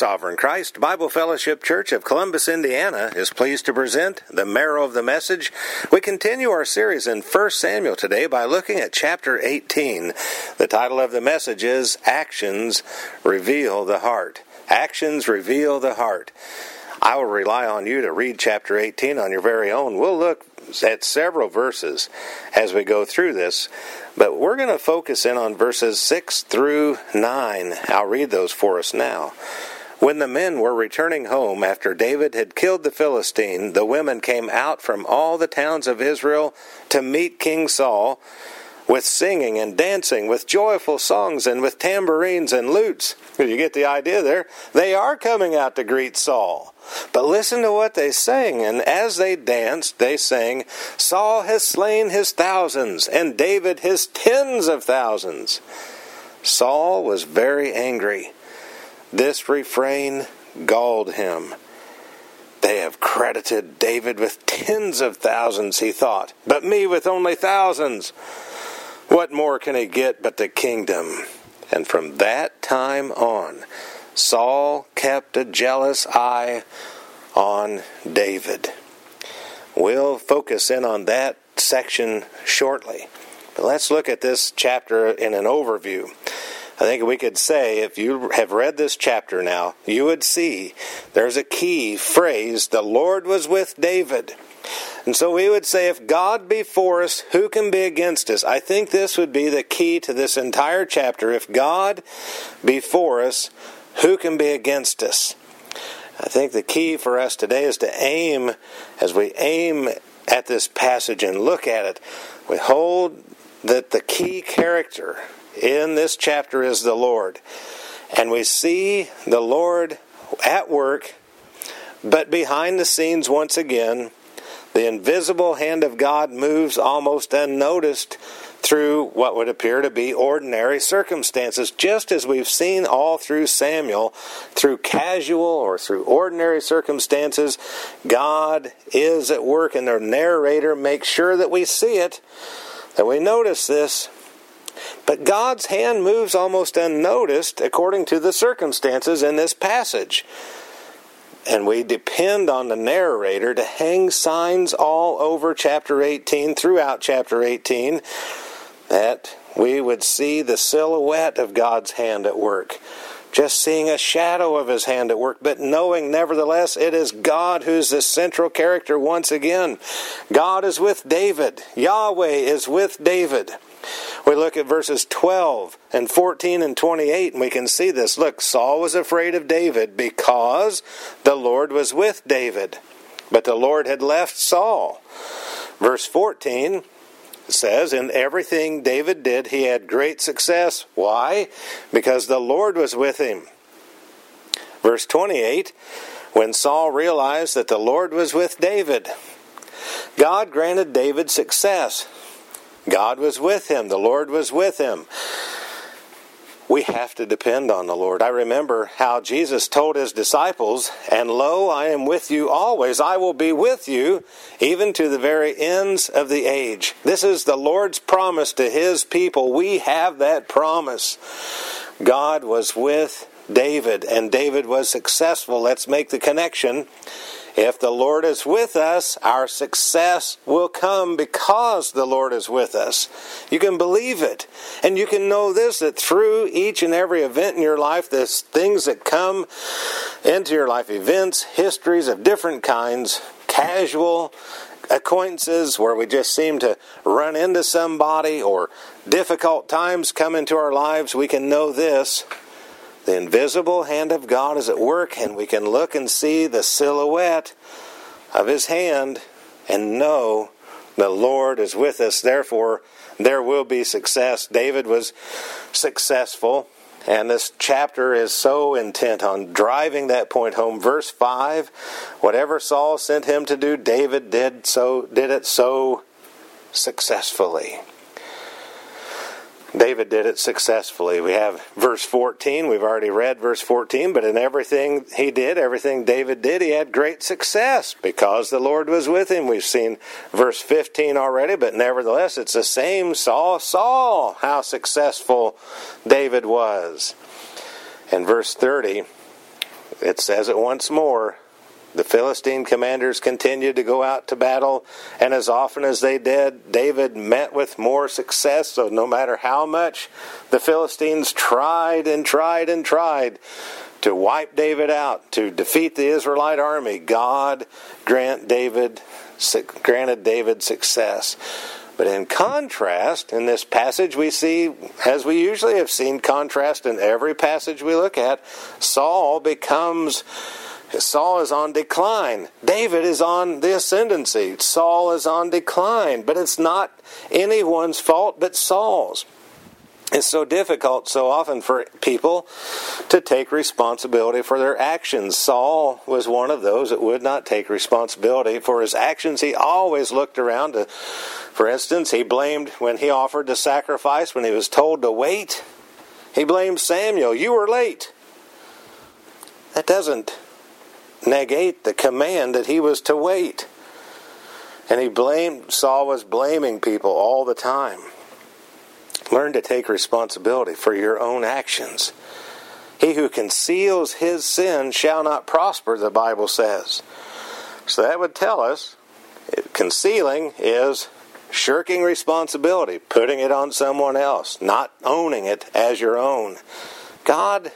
Sovereign Christ Bible Fellowship Church of Columbus, Indiana is pleased to present the Marrow of the Message. We continue our series in 1 Samuel today by looking at chapter 18. The title of the message is Actions Reveal the Heart. Actions reveal the heart. I will rely on you to read chapter 18 on your very own. We'll look at several verses as we go through this, but we're going to focus in on verses 6 through 9. I'll read those for us now. When the men were returning home after David had killed the Philistine, the women came out from all the towns of Israel to meet King Saul with singing and dancing, with joyful songs and with tambourines and lutes. You get the idea there. They are coming out to greet Saul. But listen to what they sang. And as they danced, they sang, Saul has slain his thousands, and David his tens of thousands. Saul was very angry. This refrain galled him. They have credited David with tens of thousands, he thought, but me with only thousands. What more can he get but the kingdom? And from that time on, Saul kept a jealous eye on David. We'll focus in on that section shortly. But let's look at this chapter in an overview. I think we could say, if you have read this chapter now, you would see there's a key phrase, the Lord was with David. And so we would say, if God be for us, who can be against us? I think this would be the key to this entire chapter. If God be for us, who can be against us? I think the key for us today is to aim, as we aim at this passage and look at it, we hold that the key character in this chapter is the Lord. And we see the Lord at work, but behind the scenes once again, the invisible hand of God moves almost unnoticed through what would appear to be ordinary circumstances, just as we've seen all through Samuel, through casual or through ordinary circumstances, God is at work, and the narrator makes sure that we see it, that we notice this. But God's hand moves almost unnoticed according to the circumstances in this passage. And we depend on the narrator to hang signs all over chapter 18, throughout chapter 18, that we would see the silhouette of God's hand at work. Just seeing a shadow of His hand at work, but knowing nevertheless it is God who's the central character once again. God is with David. Yahweh is with David. We look at verses 12 and 14 and 28, and we can see this. Look, Saul was afraid of David because the Lord was with David, but the Lord had left Saul. Verse 14 says, in everything David did, he had great success. Why? Because the Lord was with him. Verse 28, when Saul realized that the Lord was with David, God granted David success. God was with him. The Lord was with him. We have to depend on the Lord. I remember how Jesus told His disciples, and lo, I am with you always. I will be with you even to the very ends of the age. This is the Lord's promise to His people. We have that promise. God was with David, and David was successful. Let's make the connection. If the Lord is with us, our success will come because the Lord is with us. You can believe it. And you can know this, that through each and every event in your life, there's things that come into your life, events, histories of different kinds, casual acquaintances where we just seem to run into somebody, or difficult times come into our lives. We can know this. The invisible hand of God is at work, and we can look and see the silhouette of His hand and know the Lord is with us. Therefore, there will be success. David was successful, and this chapter is so intent on driving that point home. Verse 5, whatever Saul sent him to do, David did it so successfully. David did it successfully. We have verse 14. We've already read verse 14. But in everything he did, everything David did, he had great success because the Lord was with him. We've seen verse 15 already, but nevertheless, it's the same. Saul, how successful David was. And verse 30, it says it once more. The Philistine commanders continued to go out to battle, and as often as they did, David met with more success. So no matter how much the Philistines tried and tried and tried to wipe David out, to defeat the Israelite army, God granted David success. But in contrast, in this passage we see, as we usually have seen contrast in every passage we look at, Saul is on decline. David is on the ascendancy. Saul is on decline. But it's not anyone's fault but Saul's. It's so difficult so often for people to take responsibility for their actions. Saul was one of those that would not take responsibility for his actions. He always looked around to, for instance, he blamed when he offered the sacrifice, when he was told to wait. He blamed Samuel. You were late. That doesn't negate the command that he was to wait. And Saul was blaming people all the time. Learn to take responsibility for your own actions. He who conceals his sin shall not prosper, the Bible says. So that would tell us concealing is shirking responsibility, putting it on someone else, not owning it as your own. God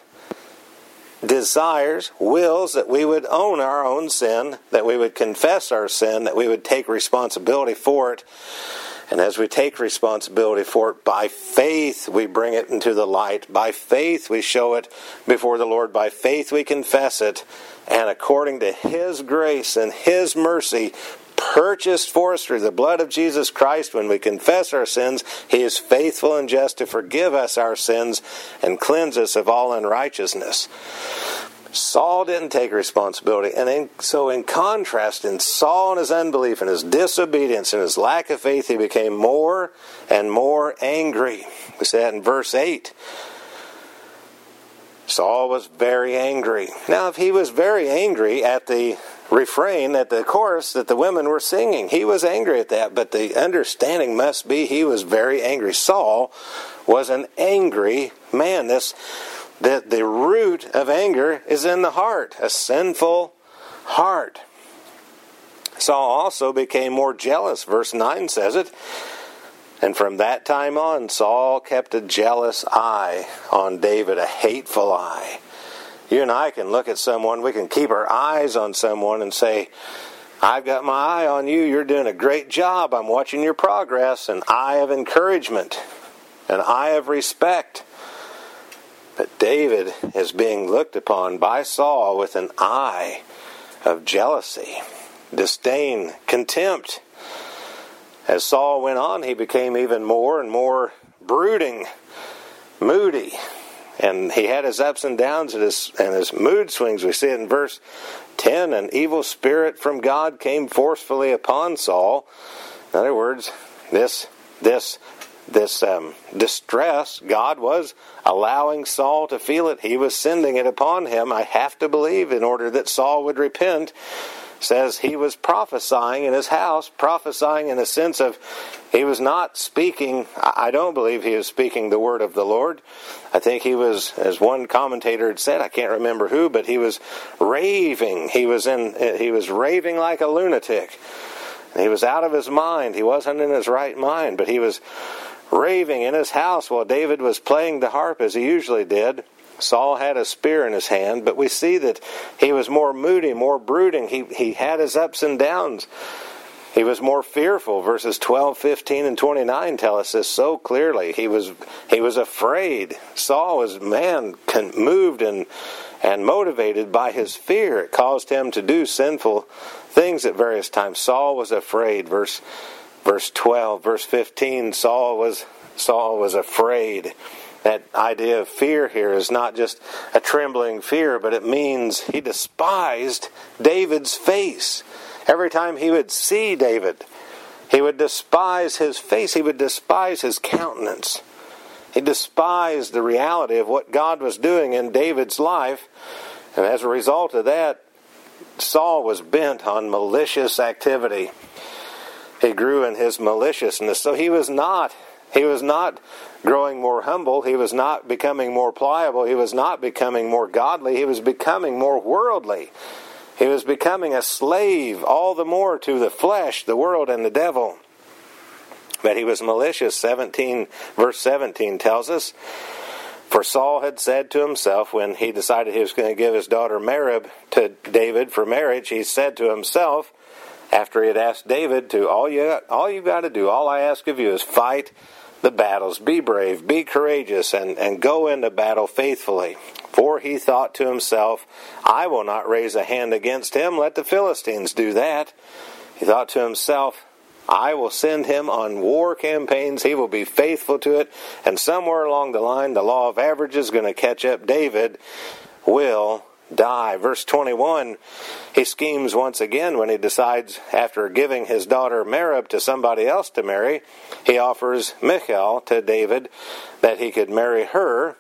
wills that we would own our own sin, that we would confess our sin, that we would take responsibility for it. And as we take responsibility for it, by faith we bring it into the light. By faith we show it before the Lord. By faith we confess it. And according to His grace and His mercy, purchased for us through the blood of Jesus Christ, when we confess our sins, He is faithful and just to forgive us our sins and cleanse us of all unrighteousness. Saul didn't take responsibility. And so in contrast, in Saul and his unbelief and his disobedience and his lack of faith, he became more and more angry. We see that in verse 8. Saul was very angry. Now, if he was very angry at the refrain, at the chorus that the women were singing, he was angry at that. But the understanding must be he was very angry. Saul was an angry man. That the root of anger is in the heart, a sinful heart. Saul also became more jealous. Verse 9 says it. And from that time on, Saul kept a jealous eye on David, a hateful eye. You and I can look at someone, we can keep our eyes on someone and say, I've got my eye on you, you're doing a great job, I'm watching your progress, an eye of encouragement, an eye of respect. But David is being looked upon by Saul with an eye of jealousy, disdain, contempt. As Saul went on, he became even more and more brooding, moody. And he had his ups and downs and his mood swings. We see it in verse 10. An evil spirit from God came forcefully upon Saul. In other words, this distress, God was allowing Saul to feel it. He was sending it upon him, I have to believe, in order that Saul would repent. Says he was prophesying in his house, prophesying in the sense of he was not speaking. I don't believe he was speaking the word of the Lord. I think he was, as one commentator had said, I can't remember who, but he was raving. He was raving like a lunatic. He was out of his mind. He wasn't in his right mind, but he was raving in his house while David was playing the harp as he usually did. Saul had a spear in his hand, but we see that he was more moody, more brooding. He had his ups and downs. He was more fearful. Verses 12, 15, and 29 tell us this so clearly. He was afraid. Saul was moved and motivated by his fear. It caused him to do sinful things at various times. Saul was afraid. Verse 12, verse 15, Saul was afraid. That idea of fear here is not just a trembling fear, but it means he despised David's face. Every time he would see David, he would despise his face. He would despise his countenance. He despised the reality of what God was doing in David's life. And as a result of that, Saul was bent on malicious activity. He grew in his maliciousness. So he was not growing more humble. He was not becoming more pliable. He was not becoming more godly. He was becoming more worldly. He was becoming a slave all the more to the flesh, the world, and the devil. But he was malicious. Verse 17 tells us, for Saul had said to himself, when he decided he was going to give his daughter Merab to David for marriage, he said to himself, after he had asked David to, all you got to do, all I ask of you is fight the battles, be brave, be courageous, and go into battle faithfully. For he thought to himself, I will not raise a hand against him, let the Philistines do that. He thought to himself, I will send him on war campaigns, he will be faithful to it, and somewhere along the line the law of averages is going to catch up. David will die. Verse 21, he schemes once again when he decides, after giving his daughter Merab to somebody else to marry, he offers Michal to David that he could marry her.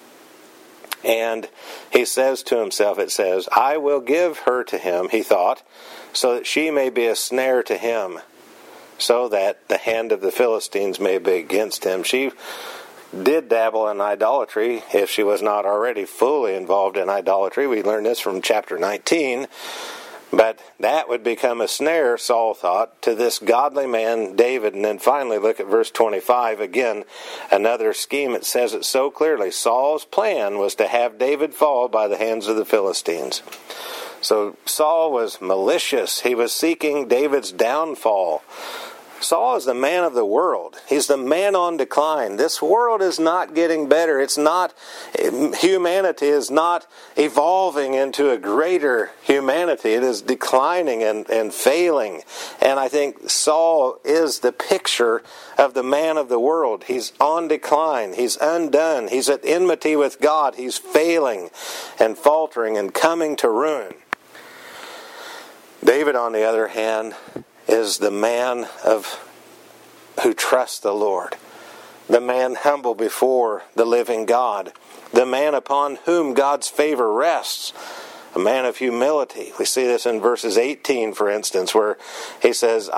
And he says to himself, it says, I will give her to him, he thought, so that she may be a snare to him, so that the hand of the Philistines may be against him. She did dabble in idolatry, if she was not already fully involved in idolatry. We learn this from chapter 19. But that would become a snare, Saul thought, to this godly man, David. And then finally, look at verse 25. Again, another scheme. It says it so clearly. Saul's plan was to have David fall by the hands of the Philistines. So Saul was malicious. He was seeking David's downfall. Saul is the man of the world. He's the man on decline. This world is not getting better. Humanity is not evolving into a greater humanity. It is declining and failing. And I think Saul is the picture of the man of the world. He's on decline. He's undone. He's at enmity with God. He's failing and faltering and coming to ruin. David, on the other hand, is the man who trusts the Lord, the man humble before the living God, the man upon whom God's favor rests, a man of humility. We see this in verses 18, for instance, where he says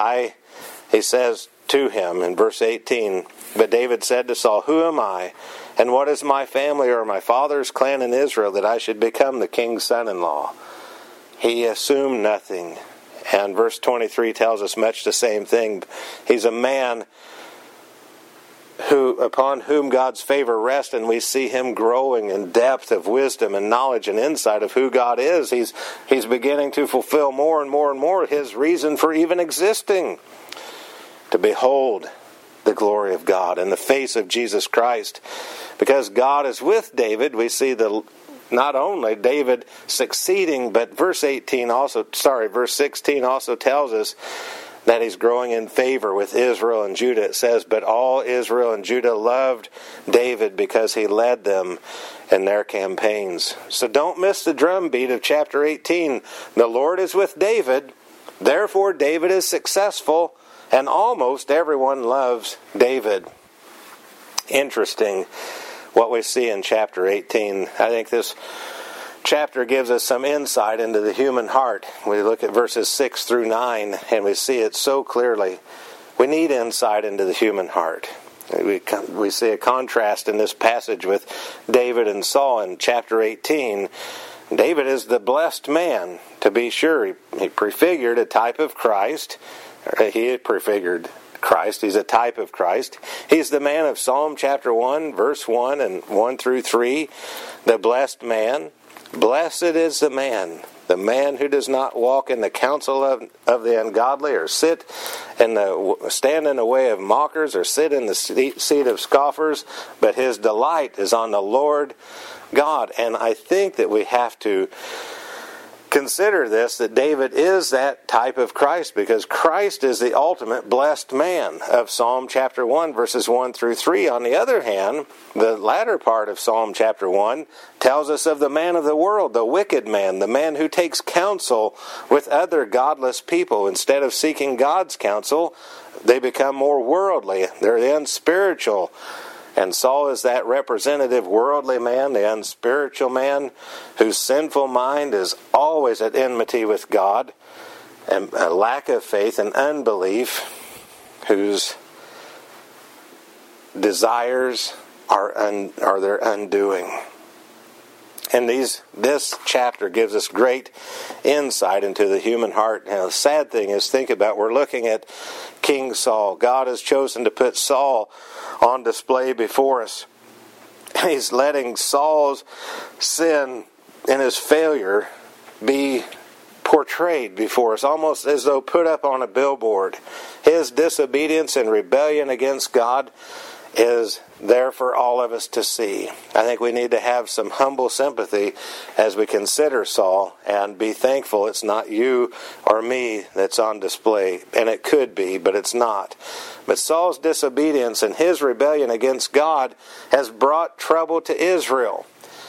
to him in verse 18, but David said to Saul, who am I, and what is my family or my father's clan in Israel, that I should become the king's son-in-law? He assumed nothing. And verse 23 tells us much the same thing. He's a man upon whom God's favor rests, and we see him growing in depth of wisdom and knowledge and insight of who God is. He's beginning to fulfill more and more and more his reason for even existing, to behold the glory of God and the face of Jesus Christ. Because God is with David, we see not only David succeeding, but verse 16 also tells us that he's growing in favor with Israel and Judah. It says, but all Israel and Judah loved David because he led them in their campaigns. So don't miss the drumbeat of chapter 18. The Lord is with David, therefore David is successful, and almost everyone loves David. Interesting what we see in chapter 18. I think this chapter gives us some insight into the human heart. We look at verses 6 through 9 and we see it so clearly. We need insight into the human heart. We see a contrast in this passage with David and Saul in chapter 18. David is the blessed man, to be sure. He prefigured a type of Christ. He had prefigured Christ. He's a type of Christ. He's the man of Psalm chapter 1, verse 1 and 1 through 3. The blessed man. Blessed is the man who does not walk in the counsel of the ungodly, or stand in the way of mockers, or sit in the seat of scoffers, but his delight is on the Lord God. And I think that we have to consider this, that David is that type of Christ, because Christ is the ultimate blessed man of Psalm chapter 1, verses 1 through 3. On the other hand, the latter part of Psalm chapter 1 tells us of the man of the world, the wicked man, the man who takes counsel with other godless people. Instead of seeking God's counsel, they become more worldly. They're unspiritual. And Saul is that representative worldly man, the unspiritual man, whose sinful mind is always at enmity with God, and a lack of faith and unbelief, whose desires are their undoing. And this chapter gives us great insight into the human heart. Now, the sad thing is, think about, we're looking at King Saul. God has chosen to put Saul on display before us. He's letting Saul's sin and his failure be portrayed before us, almost as though put up on a billboard. His disobedience and rebellion against God is there for all of us to see. I think we need to have some humble sympathy as we consider Saul and be thankful it's not you or me that's on display. And it could be, but it's not. But Saul's disobedience and his rebellion against God has brought trouble to Israel.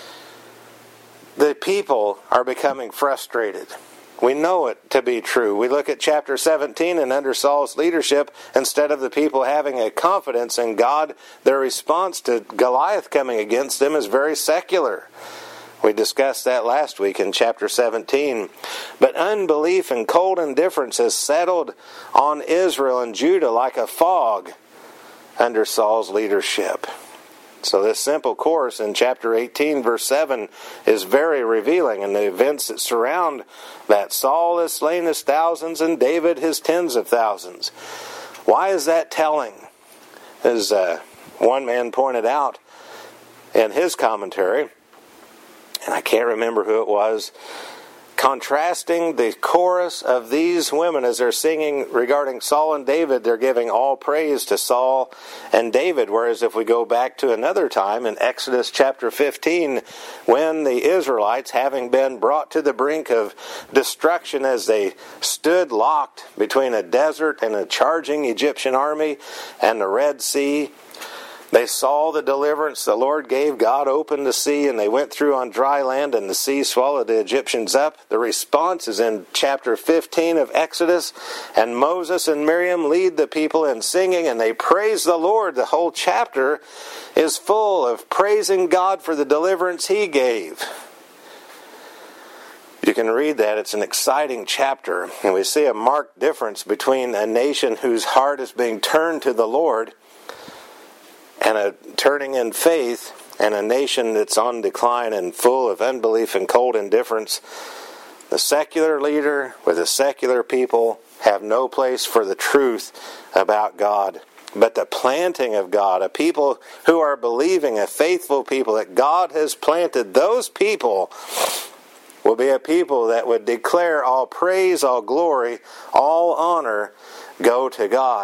The people are becoming frustrated. We know it to be true. We look at chapter 17, and under Saul's leadership, instead of the people having a confidence in God, their response to Goliath coming against them is very secular. We discussed that last week in chapter 17. But unbelief and cold indifference has settled on Israel and Judah like a fog under Saul's leadership. So this simple course in chapter 18, verse 7 is very revealing in the events that surround that. Saul has slain his thousands and David his tens of thousands. Why is that telling? As one man pointed out in his commentary, and I can't remember who it was, contrasting the chorus of these women as they're singing regarding Saul and David, they're giving all praise to Saul and David. Whereas if we go back to another time in Exodus chapter 15, when the Israelites, having been brought to the brink of destruction as they stood locked between a desert and a charging Egyptian army and the Red Sea, they saw the deliverance the Lord gave. God opened the sea and they went through on dry land and the sea swallowed the Egyptians up. The response is in chapter 15 of Exodus. And Moses and Miriam lead the people in singing and they praise the Lord. The whole chapter is full of praising God for the deliverance He gave. You can read that. It's an exciting chapter. And we see a marked difference between a nation whose heart is being turned to the Lord and a turning in faith, and a nation that's on decline and full of unbelief and cold indifference. The secular leader with the secular people have no place for the truth about God. But the planting of God, a people who are believing, a faithful people that God has planted, those people will be a people that would declare all praise, all glory, all honor go to God.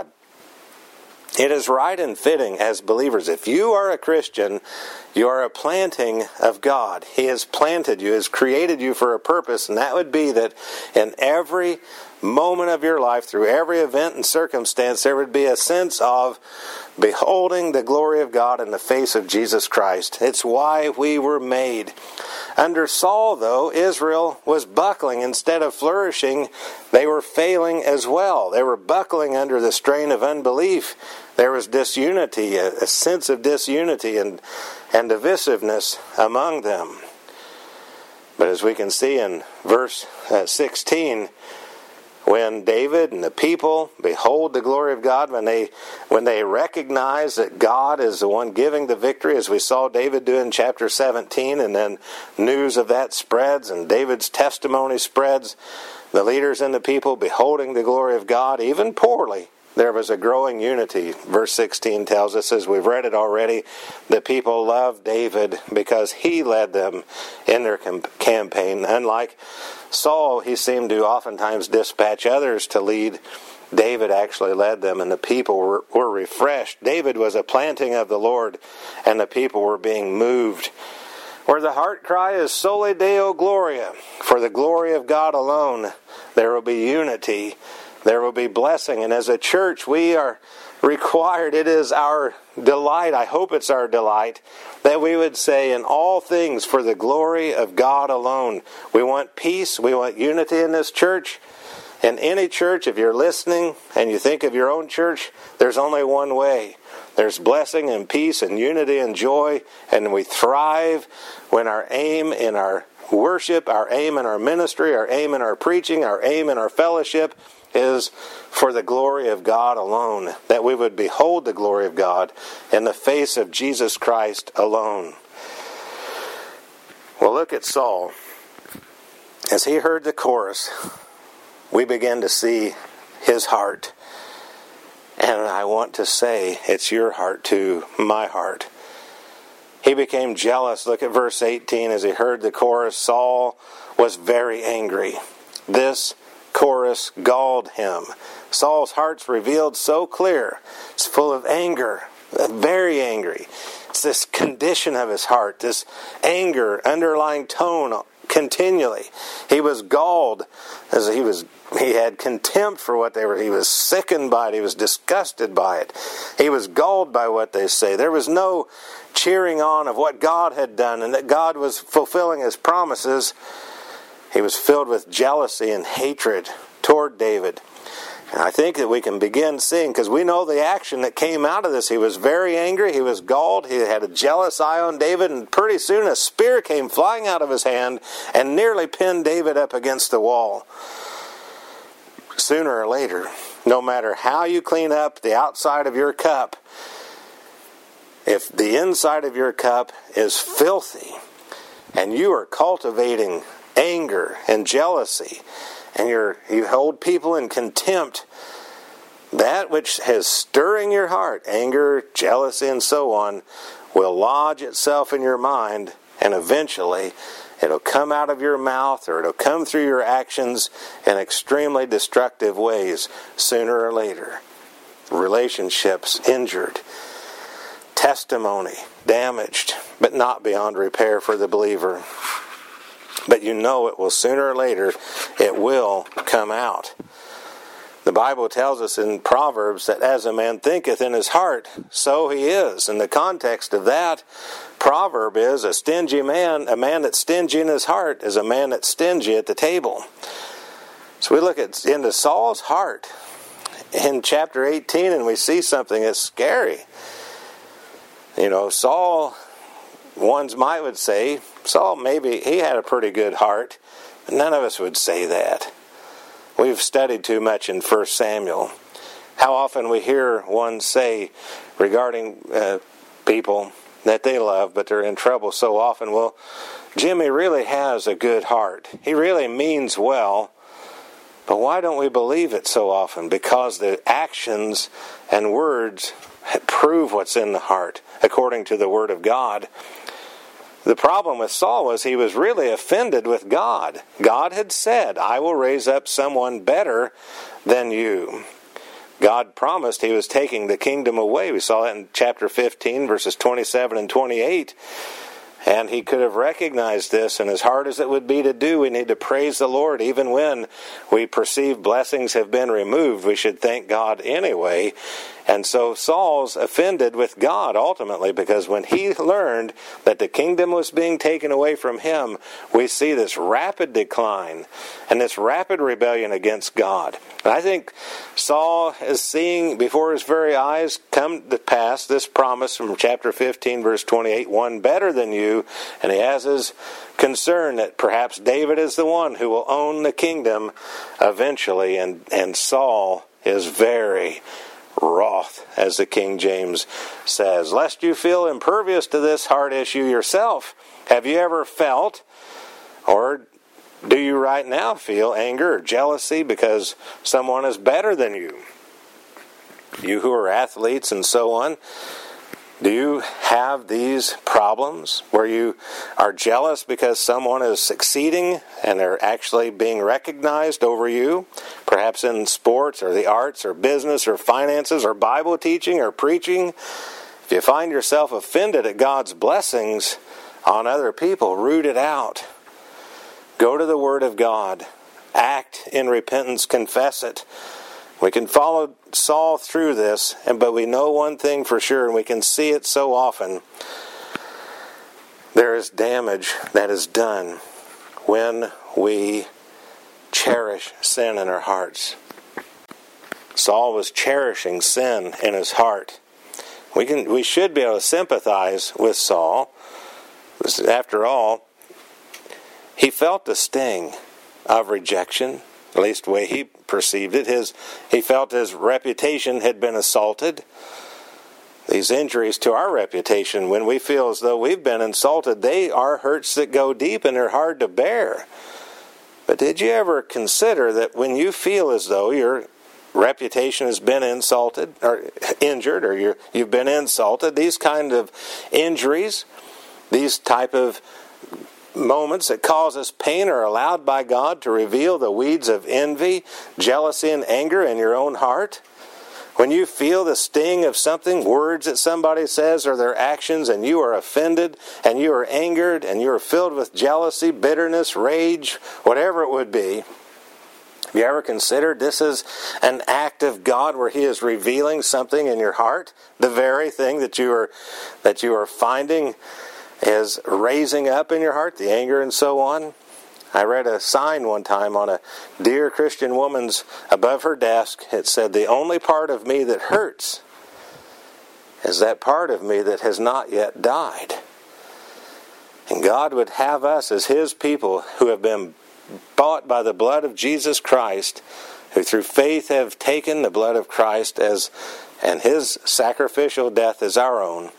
It is right and fitting as believers. If you are a Christian, you are a planting of God. He has planted you, has created you for a purpose, and that would be that in every moment of your life, through every event and circumstance, there would be a sense of beholding the glory of God in the face of Jesus Christ. It's why we were made. Under Saul, though, Israel was buckling instead of flourishing. They were failing as well. They were buckling under the strain of unbelief. There was disunity, a sense of disunity and divisiveness among them. But as we can see in verse 16, when David and the people behold the glory of God, when they recognize that God is the one giving the victory, as we saw David do in chapter 17, and then news of that spreads and David's testimony spreads, the leaders and the people beholding the glory of God, even poorly, there was a growing unity. Verse 16 tells us, as we've read it already, the people loved David because he led them in their campaign. Unlike Saul, he seemed to oftentimes dispatch others to lead. David actually led them, and the people were refreshed. David was a planting of the Lord, and the people were being moved. Where the heart cry is Soli Deo Gloria, for the glory of God alone, there will be unity. There will be blessing. And as a church, we are required, it is our delight, I hope it's our delight, that we would say in all things for the glory of God alone. We want peace, we want unity in this church. In any church, if you're listening and you think of your own church, there's only one way. There's blessing and peace and unity and joy, and we thrive when our aim in our worship, our aim in our ministry, our aim in our preaching, our aim in our fellowship is for the glory of God alone, that we would behold the glory of God in the face of Jesus Christ alone. Well, look at Saul. As he heard the chorus, we begin to see his heart. And I want to say, it's your heart too, my heart. He became jealous. Look at verse 18. As he heard the chorus, Saul was very angry. This chorus galled him. Saul's heart's revealed so clear. It's full of anger, very angry. It's this condition of his heart, this anger, underlying tone continually. He was galled as he had contempt for what they were. He was sickened by it. He was disgusted by it. He was galled by what they say. There was no cheering on of what God had done and that God was fulfilling his promises. He was filled with jealousy and hatred toward David. And I think that we can begin seeing, because we know the action that came out of this. He was very angry. He was galled. He had a jealous eye on David. And pretty soon a spear came flying out of his hand and nearly pinned David up against the wall. Sooner or later, no matter how you clean up the outside of your cup, if the inside of your cup is filthy and you are cultivating anger and jealousy, and you hold people in contempt, that which is stirring your heart, anger, jealousy, and so on, will lodge itself in your mind, and eventually it'll come out of your mouth or it'll come through your actions in extremely destructive ways sooner or later. Relationships injured, testimony damaged, but not beyond repair for the believer. But you know it will sooner or later, it will come out. The Bible tells us in Proverbs that as a man thinketh in his heart, so he is. And the context of that proverb is a stingy man, a man that's stingy in his heart is a man that's stingy at the table. So we look into Saul's heart in chapter 18 and we see something that's scary. You know, Saul, one's might would say, Saul, maybe he had a pretty good heart. None of us would say that. We've studied too much in 1 Samuel. How often we hear one say regarding people that they love, but they're in trouble so often. Well, Jimmy really has a good heart. He really means well. But why don't we believe it so often? Because the actions and words prove what's in the heart, according to the Word of God. The problem with Saul was he was really offended with God. God had said, I will raise up someone better than you. God promised he was taking the kingdom away. We saw that in chapter 15, verses 27 and 28. And he could have recognized this, and as hard as it would be to do, we need to praise the Lord. Even when we perceive blessings have been removed, we should thank God anyway. And so Saul's offended with God ultimately, because when he learned that the kingdom was being taken away from him, we see this rapid decline and this rapid rebellion against God. And I think Saul is seeing before his very eyes come to pass this promise from chapter 15, verse 28, one better than you, and he has his concern that perhaps David is the one who will own the kingdom eventually, and Saul is very wroth, as the King James says. Lest you feel impervious to this hard issue yourself, have you ever felt, or do you right now feel anger or jealousy because someone is better than you? You who are athletes and so on, do you have these problems where you are jealous because someone is succeeding and they're actually being recognized over you? Perhaps in sports or the arts or business or finances or Bible teaching or preaching. If you find yourself offended at God's blessings on other people, root it out. Go to the Word of God. Act in repentance. Confess it. We can follow Saul through this, but we know one thing for sure, and we can see it so often. There is damage that is done when we cherish sin in our hearts. Saul was cherishing sin in his heart. We should be able to sympathize with Saul. After all, He felt the sting of rejection, at least the way he perceived it. He felt his reputation had been assaulted. These injuries to our reputation, when we feel as though we've been insulted, they are hurts that go deep and are hard to bear. But did you ever consider that when you feel as though your reputation has been insulted or injured, or you've been insulted, these kind of injuries, these type of moments that cause us pain are allowed by God to reveal the weeds of envy, jealousy, and anger in your own heart? When you feel the sting of something, words that somebody says or their actions, and you are offended, and you are angered, and you are filled with jealousy, bitterness, rage, whatever it would be, have you ever considered this is an act of God where He is revealing something in your heart? The very thing that you are finding is raising up in your heart, the anger and so on. I read a sign one time on a dear Christian woman's above her desk. It said, "The only part of me that hurts is that part of me that has not yet died." And God would have us as His people who have been bought by the blood of Jesus Christ, who through faith have taken the blood of Christ and His sacrificial death as our own.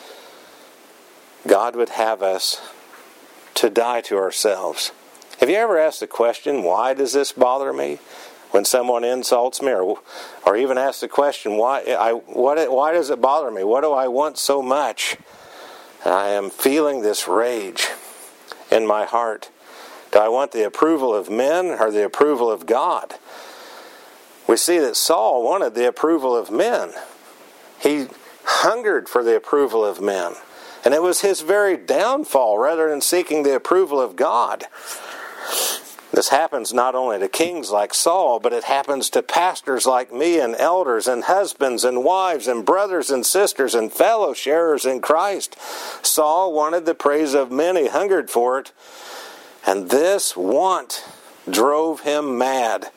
God would have us to die to ourselves. Have you ever asked the question, why does this bother me? When someone insults me, or even asked the question, why does it bother me? What do I want so much? I am feeling this rage in my heart. Do I want the approval of men or the approval of God? We see that Saul wanted the approval of men. He hungered for the approval of men. And it was his very downfall rather than seeking the approval of God. This happens not only to kings like Saul, but it happens to pastors like me and elders and husbands and wives and brothers and sisters and fellow sharers in Christ. Saul wanted the praise of men. He hungered for it. And this want drove him mad.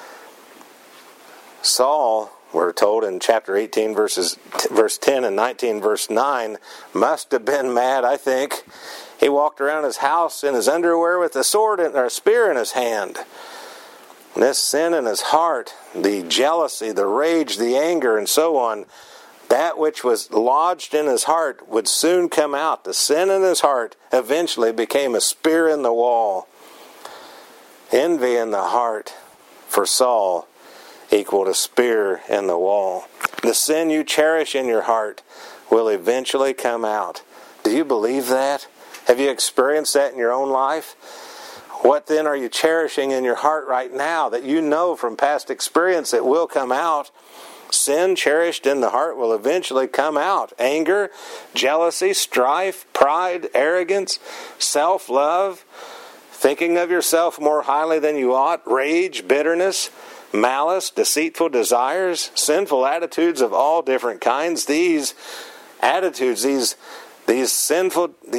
Saul, we're told in chapter 18, verse 10 and 19, verse 9, must have been mad, I think. He walked around his house in his underwear with a sword or a spear in his hand. And this sin in his heart, the jealousy, the rage, the anger, and so on, that which was lodged in his heart would soon come out. The sin in his heart eventually became a spear in the wall. Envy in the heart for Saul equaled a spear in the wall. The sin you cherish in your heart will eventually come out. Do you believe that? Have you experienced that in your own life? What then are you cherishing in your heart right now that you know from past experience it will come out? Sin cherished in the heart will eventually come out. Anger, jealousy, strife, pride, arrogance, self-love, thinking of yourself more highly than you ought, rage, bitterness, malice, deceitful desires, sinful attitudes of all different kinds. These attitudes, these sins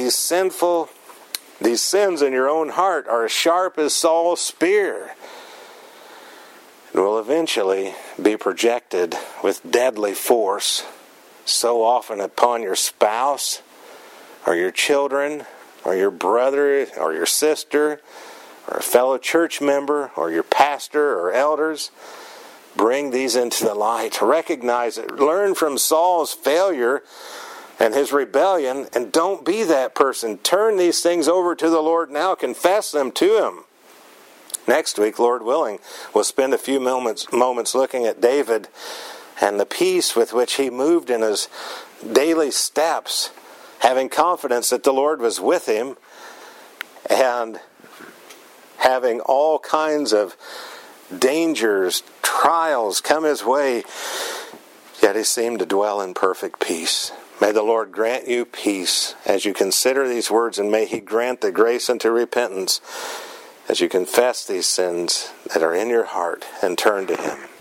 in your own heart are as sharp as Saul's spear and will eventually be projected with deadly force so often upon your spouse or your children or your brother or your sister or a fellow church member or your pastor or elders. Bring these into the light. Recognize it. Learn from Saul's failure and his rebellion, and don't be that person. Turn these things over to the Lord now. Confess them to Him. Next week, Lord willing, we'll spend a few moments looking at David and the peace with which he moved in his daily steps, having confidence that the Lord was with him, and having all kinds of dangers, trials come his way, yet he seemed to dwell in perfect peace. May the Lord grant you peace as you consider these words, and may He grant the grace unto repentance as you confess these sins that are in your heart and turn to Him.